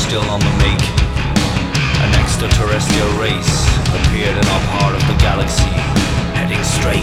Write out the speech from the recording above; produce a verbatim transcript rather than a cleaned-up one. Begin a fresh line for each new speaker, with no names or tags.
still on the make. An extraterrestrial race appeared in our part of the galaxy, heading straight